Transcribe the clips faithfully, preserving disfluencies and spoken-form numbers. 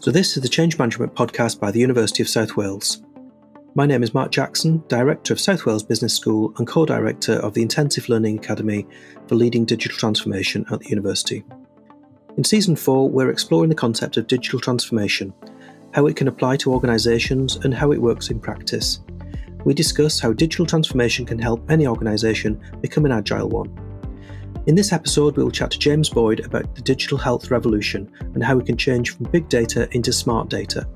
So this is the Change Management Podcast by the University of South Wales. My name is Mark Jackson, Director of South Wales Business School and Co-Director of the Intensive Learning Academy for Leading Digital Transformation at the University. In Season four, we're exploring the concept of digital transformation, how it can apply to organisations and how it works in practice. We discuss how digital transformation can help any organisation become an agile one. In this episode, we'll chat to James Boyd about the digital health revolution and how we can change from big data into smart data.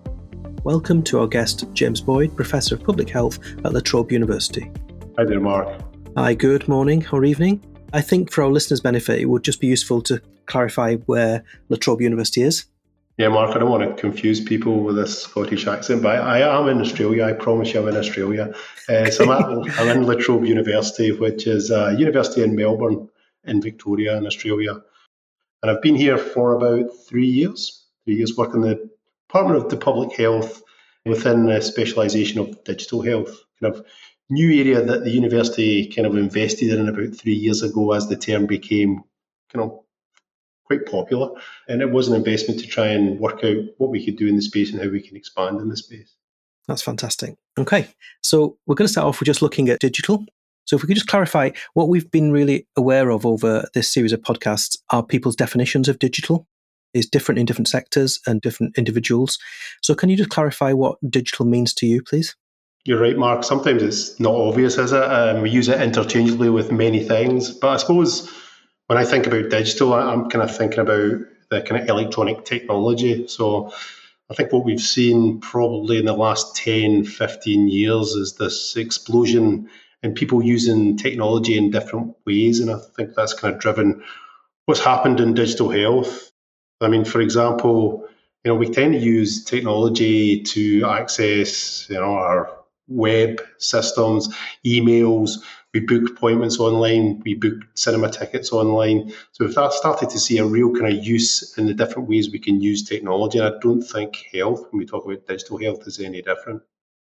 Welcome to our guest, James Boyd, Professor of Public Health at La Trobe University. Hi there, Mark. Hi, good morning or evening. I think for our listeners' benefit, it would just be useful to clarify where La Trobe University is. Yeah, Mark, I don't want to confuse people with this Scottish accent, but I, I am in Australia. I promise you I'm in Australia. Uh, so I'm, at, I'm in La Trobe University, which is a university in Melbourne, in Victoria, in Australia. And I've been here for about three years, three years working in the Department of the Public Health within a specialisation of digital health, kind of new area that the university kind of invested in about three years ago as the term became kind of quite popular. And it was an investment to try and work out what we could do in the space and how we can expand in the space. That's fantastic. Okay, so we're going to start off with just looking at digital. So if we could just clarify, what we've been really aware of over this series of podcasts are people's definitions of digital is different in different sectors and different individuals. So can you just clarify what digital means to you, please? You're right, Mark. Sometimes it's not obvious, is it? Um, we use it interchangeably with many things. But I suppose when I think about digital, I'm kind of thinking about the kind of electronic technology. So I think what we've seen probably in the last ten, fifteen years is this explosion in people using technology in different ways. And I think that's kind of driven what's happened in digital health. I mean, for example, you know, we tend to use technology to access, you know, our web systems, emails. We book appointments online. We book cinema tickets online. So we've started to see a real kind of use in the different ways we can use technology. And I don't think health, when we talk about digital health, is any different.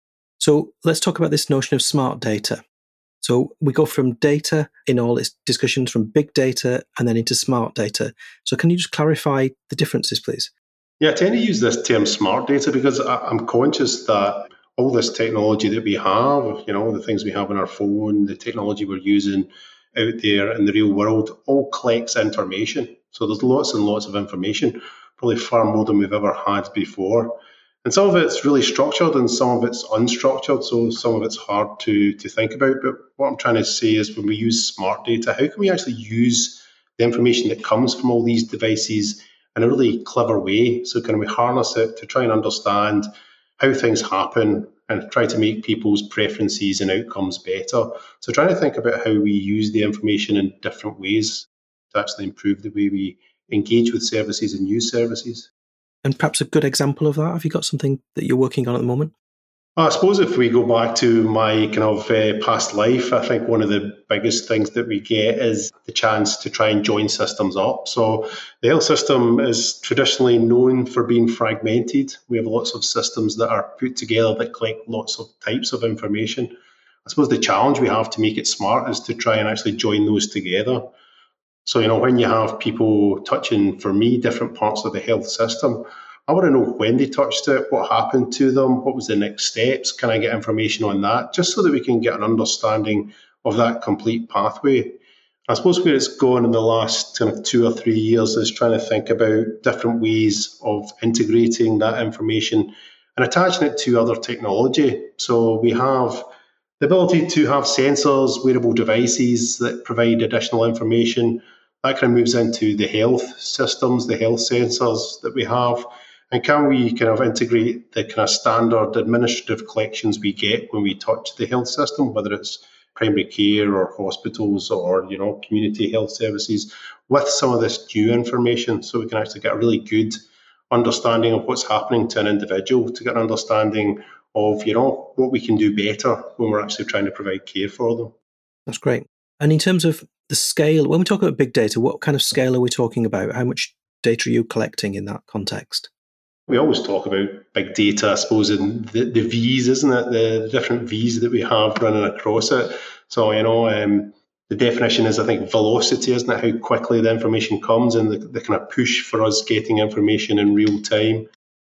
So let's talk about this notion of smart data. So we go from data in all its discussions from big data and then into smart data. So can you just clarify the differences, please? Yeah, I tend to use this term smart data because I'm conscious that all this technology that we have, you know, the things we have on our phone, the technology we're using out there in the real world, all collects information. So there's lots and lots of information, probably far more than we've ever had before. And some of it's really structured and some of it's unstructured, so some of it's hard to, to think about. But what I'm trying to say is when we use smart data, how can we actually use the information that comes from all these devices in a really clever way? So can we harness it to try and understand how things happen and try to make people's preferences and outcomes better? So trying to think about how we use the information in different ways to actually improve the way we engage with services and use services. And perhaps a good example of that, have you got something that you're working on at the moment? I suppose if we go back to my kind of uh, past life, I think one of the biggest things that we get is the chance to try and join systems up. So the health system is traditionally known for being fragmented. We have lots of systems that are put together that collect lots of types of information. I suppose the challenge we have to make it smart is to try and actually join those together. So, you know, when you have people touching, for me, different parts of the health system, I want to know when they touched it, what happened to them, what was the next steps, can I get information on that, just so that we can get an understanding of that complete pathway. I suppose where it's gone in the last kind of two or three years is trying to think about different ways of integrating that information and attaching it to other technology. So we have the ability to have sensors, wearable devices that provide additional information. That kind of moves into the health systems, the health sensors that we have. And can we kind of integrate the kind of standard administrative collections we get when we touch the health system, whether it's primary care or hospitals or, you know, community health services, with some of this new information so we can actually get a really good understanding of what's happening to an individual, to get an understanding of, you know, what we can do better when we're actually trying to provide care for them. That's great. And in terms of the scale, when we talk about big data, what kind of scale are we talking about? How much data are you collecting in that context? We always talk about big data, I suppose, in the, the V's, isn't it? The, the different V's that we have running across it. So, you know, um, the definition is, I think, velocity, isn't it? How quickly the information comes and the, the kind of push for us getting information in real time.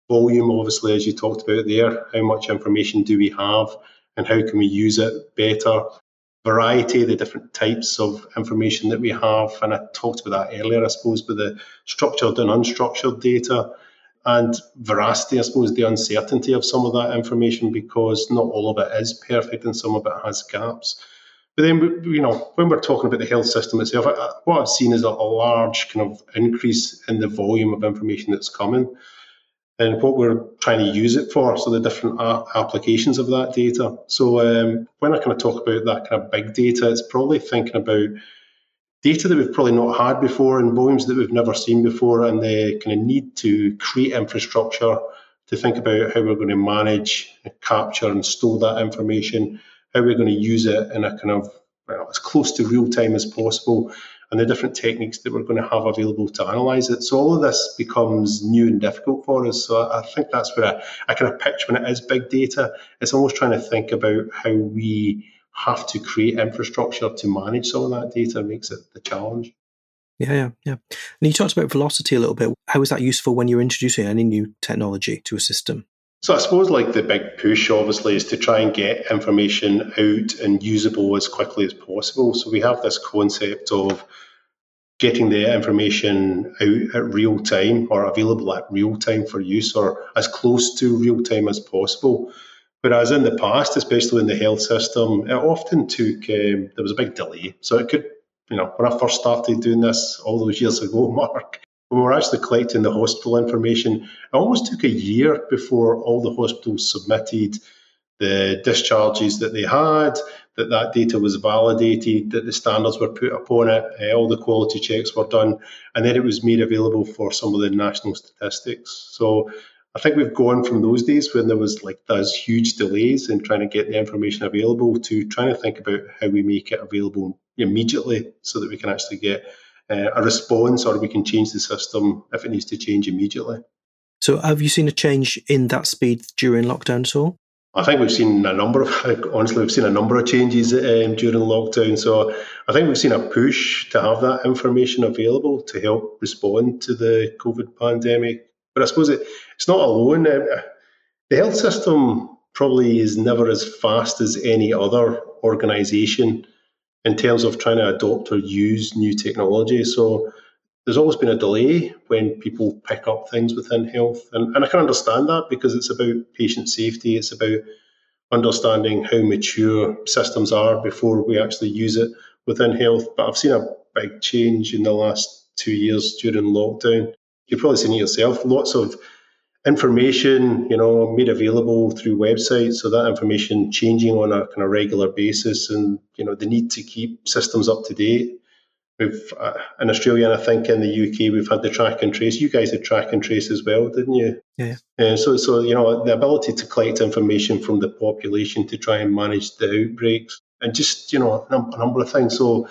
volume, obviously, as you talked about there, how much information do we have and how can we use it better? Variety, the different types of information that we have, and I talked about that earlier, I suppose, with the structured and unstructured data, and veracity, I suppose, the uncertainty of some of that information, because not all of it is perfect and some of it has gaps. But then, you know, when we're talking about the health system itself, what I've seen is a large kind of increase in the volume of information that's coming and what we're trying to use it for, so the different applications of that data. So um, when I kind of talk about that kind of big data, it's probably thinking about data that we've probably not had before and volumes that we've never seen before, and the kind of need to create infrastructure to think about how we're going to manage, capture and store that information, how we're going to use it in a kind of, well, as close to real time as possible, and the different techniques that we're going to have available to analyse it. So all of this becomes new and difficult for us. So I think that's where I, I kind of pitch when it is big data. It's almost trying to think about how we have to create infrastructure to manage some of that data makes it the challenge. Yeah, yeah, yeah. And you talked about velocity a little bit. How is that useful when you're introducing any new technology to a system? So I suppose like the big push obviously is to try and get information out and usable as quickly as possible. So we have this concept of getting the information out at real time or available at real time for use, or as close to real time as possible. Whereas in the past, especially in the health system, it often took, um, there was a big delay. So it could, you know, when I first started doing this all those years ago, Mark, when we were actually collecting the hospital information, it almost took a year before all the hospitals submitted the discharges that they had, that that data was validated, that the standards were put upon it, uh, all the quality checks were done, and then it was made available for some of the national statistics. So I think we've gone from those days when there was like those huge delays in trying to get the information available to trying to think about how we make it available immediately so that we can actually get uh, a response, or we can change the system if it needs to change immediately. So have you seen a change in that speed during lockdown at all? I think we've seen a number of, honestly, we've seen a number of changes um, during lockdown. So I think we've seen a push to have that information available to help respond to the COVID pandemic. But I suppose it, it's not alone. The health system probably is never as fast as any other organisation in terms of trying to adopt or use new technology. So there's always been a delay when people pick up things within health. And, and I can understand that because it's about patient safety. It's about understanding how mature systems are before we actually use it within health. But I've seen a big change in the last two years during lockdown. You've probably seen it yourself. Lots of information, you know, made available through websites. So that information changing on a kind of regular basis, and, you know, the need to keep systems up to date. We've uh, in Australia, and I think in the U K, we've had the track and trace. You guys had track and trace as well, didn't you? Yeah. And so, so you know, the ability to collect information from the population to try and manage the outbreaks, and just, you know, a, a number of things. So,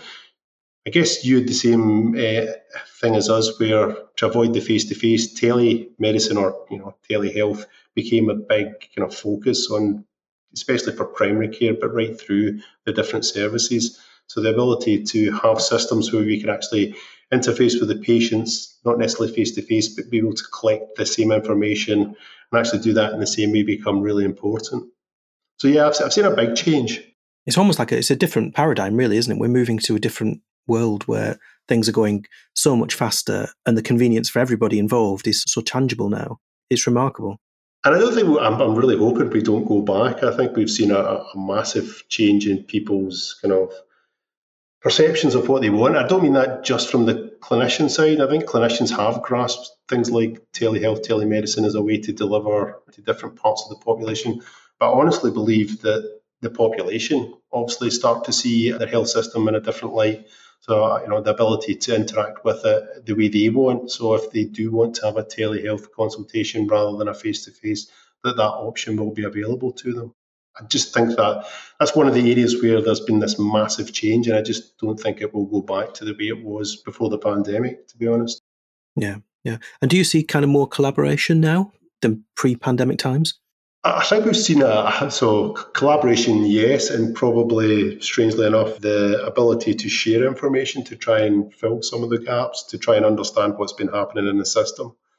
I guess you had the same uh, thing as us, where to avoid the face-to-face, telemedicine or, you know, telehealth became a big kind of focus on, especially for primary care, but right through the different services. So the ability to have systems where we can actually interface with the patients, not necessarily face-to-face, but be able to collect the same information and actually do that in the same way become really important. So yeah, I've, I've seen a big change. It's almost like a, it's a different paradigm, really, isn't it? We're moving to a different world where things are going so much faster and the convenience for everybody involved is so tangible now. It's remarkable. And I don't think, I'm, I'm really hoping we don't go back. I think we've seen a, a massive change in people's kind of perceptions of what they want. I don't mean that just from the clinician side. I think clinicians have grasped things like telehealth, telemedicine as a way to deliver to different parts of the population. But I honestly believe that the population obviously start to see their health system in a different light. So, you know, the ability to interact with it the way they want. So if they do want to have a telehealth consultation rather than a face-to-face, that that option will be available to them. I just think that that's one of the areas where there's been this massive change, and I just don't think it will go back to the way it was before the pandemic, to be honest. Yeah, yeah. And do you see kind of more collaboration now than pre-pandemic times? I think we've seen a, so collaboration, yes, and probably, strangely enough, the ability to share information to try and fill some of the gaps, to try and understand what's been happening in the system.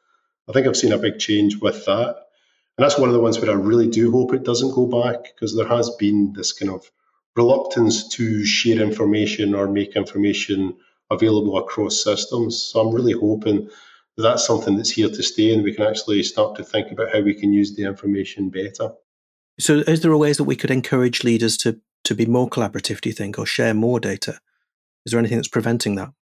I think I've seen a big change with that. And that's one of the ones where I really do hope it doesn't go back, because there has been this kind of reluctance to share information or make information available across systems. So I'm really hoping that that's something that's here to stay, and we can actually start to think about how we can use the information better. So is there ways that we could encourage leaders to, to be more collaborative, do you think, or share more data? Is there anything that's preventing that?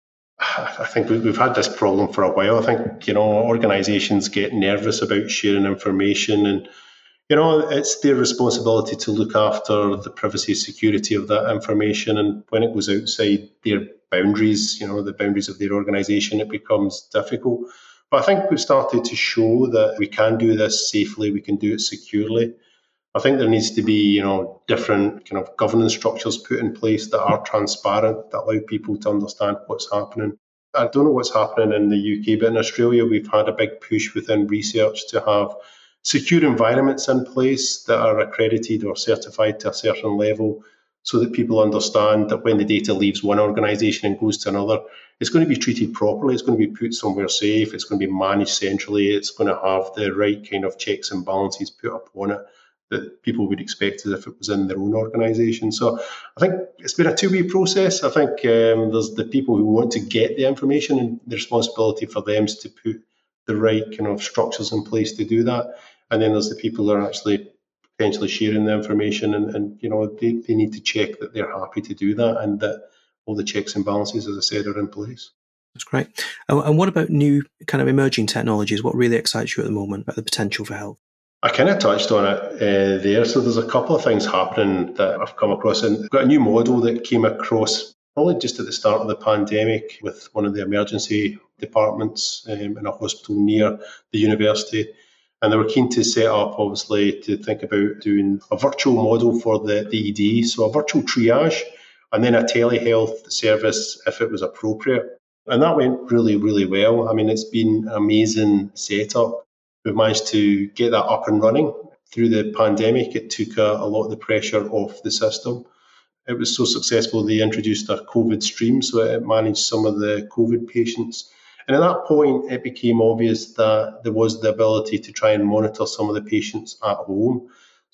I think we've had this problem for a while. I think, you know, organisations get nervous about sharing information, and, you know, it's their responsibility to look after the privacy and security of that information. And when it goes outside their boundaries, you know, the boundaries of their organisation, it becomes difficult. But I think we've started to show that we can do this safely, we can do it securely. I think there needs to be, you know, different kind of governance structures put in place that are transparent, that allow people to understand what's happening. I don't know what's happening in the U K, but in Australia, we've had a big push within research to have secure environments in place that are accredited or certified to a certain level, so that people understand that when the data leaves one organisation and goes to another, it's going to be treated properly, it's going to be put somewhere safe, it's going to be managed centrally, it's going to have the right kind of checks and balances put upon it that people would expect as if it was in their own organisation. So I think it's been a two-way process. I think um, there's the people who want to get the information, and the responsibility for them is to put the right kind of structures in place to do that. And then there's the people that are actually potentially sharing the information, and, and you know, they, they need to check that they're happy to do that, and that all the checks and balances, as I said, are in place. That's great. And what about new kind of emerging technologies? What really excites you at the moment about the potential for health? I kind of touched on it uh, there. So there's a couple of things happening that I've come across. And I've got a new model that came across probably just at the start of the pandemic with one of the emergency departments um, in a hospital near the university. And they were keen to set up, obviously, to think about doing a virtual model for the, the E D, so a virtual triage, and then a telehealth service if it was appropriate. And that went really, really well. I mean, it's been an amazing setup. We've managed to get that up and running through the pandemic. It took a, a lot of the pressure off the system. It was so successful, they introduced a COVID stream, so it managed some of the COVID patients. And at that point, it became obvious that there was the ability to try and monitor some of the patients at home.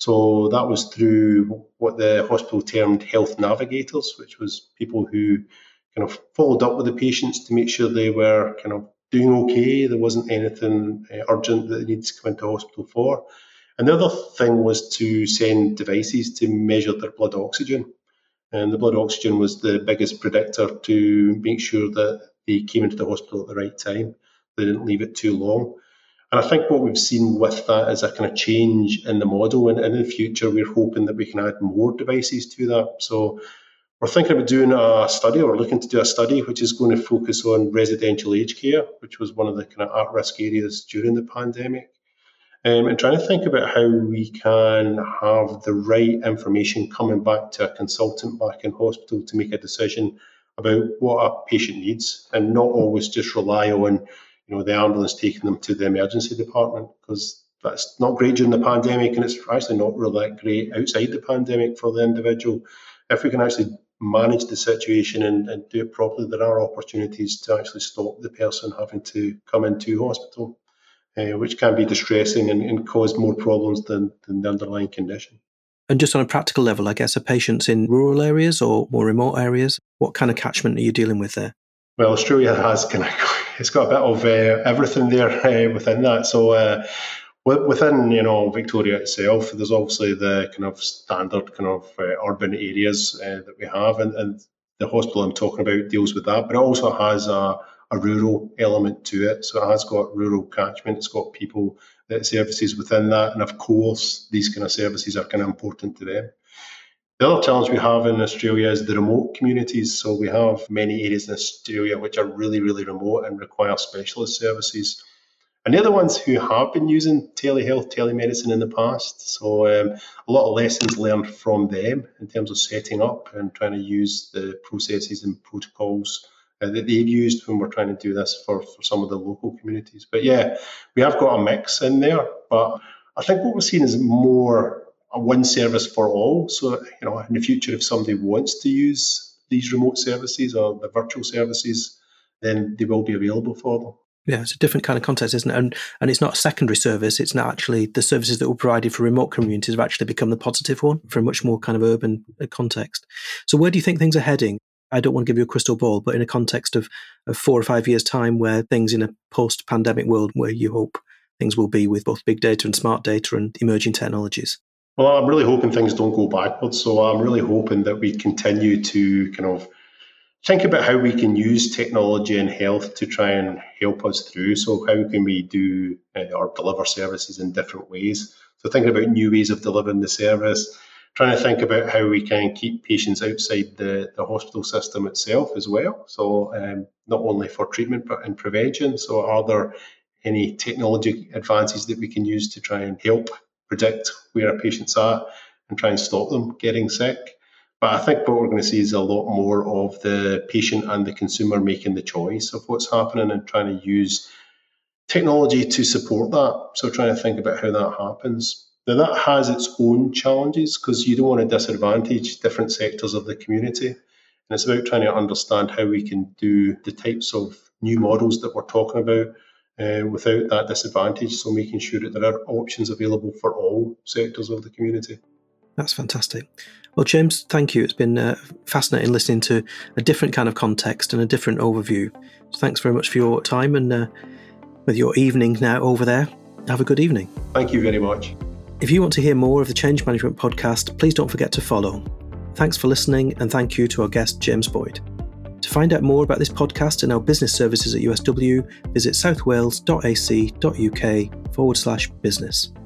So that was through what the hospital termed health navigators, which was people who kind of followed up with the patients to make sure they were kind of doing okay, there wasn't anything uh, urgent that they needed to come into hospital for. And the other thing was to send devices to measure their blood oxygen. And the blood oxygen was the biggest predictor to make sure that they came into the hospital at the right time. They didn't leave it too long. And I think what we've seen with that is a kind of change in the model. And in the future, we're hoping that we can add more devices to that. So we're thinking about doing a study, or looking to do a study, which is going to focus on residential aged care, which was one of the kind of at-risk areas during the pandemic. Um, and trying to think about how we can have the right information coming back to a consultant back in hospital to make a decision about what a patient needs, and not always just rely on, you know, the ambulance taking them to the emergency department, because that's not great during the pandemic, and it's actually not really that great outside the pandemic for the individual. If we can actually manage the situation and, and do it properly, there are opportunities to actually stop the person having to come into hospital, uh, which can be distressing and, and cause more problems than, than the underlying condition. And just on a practical level, I guess, are patients in rural areas or more remote areas? What kind of catchment are you dealing with there? Well, Australia has kind of, it's got a bit of uh, everything there uh, within that. So uh, within, you know, Victoria itself, there's obviously the kind of standard kind of uh, urban areas uh, that we have, and, and the hospital I'm talking about deals with that, but it also has a, a rural element to it. So it has got rural catchment, it's got people that services within that, and of course, these kind of services are kind of important to them. The other challenge we have in Australia is the remote communities. So we have many areas in Australia which are really, really remote and require specialist services. And they're the ones who have been using telehealth, telemedicine in the past. So um, a lot of lessons learned from them in terms of setting up and trying to use the processes and protocols uh, that they've used when we're trying to do this for, for some of the local communities. But yeah, we have got a mix in there. But I think what we're seeing is more a one service for all. So, you know, in the future, if somebody wants to use these remote services or the virtual services, then they will be available for them. Yeah, it's a different kind of context, isn't it? And and it's not a secondary service. It's not actually the services that were provided for remote communities have actually become the positive one for a much more kind of urban context. So where do you think things are heading? I don't want to give you a crystal ball, but in a context of, of four or five years' time where things in a post-pandemic world where you hope things will be with both big data and smart data and emerging technologies. Well, I'm really hoping things don't go backwards. So I'm really hoping that we continue to kind of think about how we can use technology in health to try and help us through. So how can we do uh, or deliver services in different ways? So thinking about new ways of delivering the service, trying to think about how we can keep patients outside the, the hospital system itself as well. So um, not only for treatment, but in prevention. So are there any technology advances that we can use to try and help predict where a patient's at and try and stop them getting sick? But I think what we're going to see is a lot more of the patient and the consumer making the choice of what's happening and trying to use technology to support that. So trying to think about how that happens. Now that has its own challenges because you don't want to disadvantage different sectors of the community. And it's about trying to understand how we can do the types of new models that we're talking about uh, without that disadvantage. So making sure that there are options available for all sectors of the community. That's fantastic. Well, James, thank you. It's been uh, fascinating listening to a different kind of context and a different overview. So thanks very much for your time and uh, with your evening now over there. Have a good evening. Thank you very much. If you want to hear more of the Change Management podcast, please don't forget to follow. Thanks for listening and thank you to our guest, James Boyd. To find out more about this podcast and our business services at U S W, visit southwales.ac.uk forward slash business.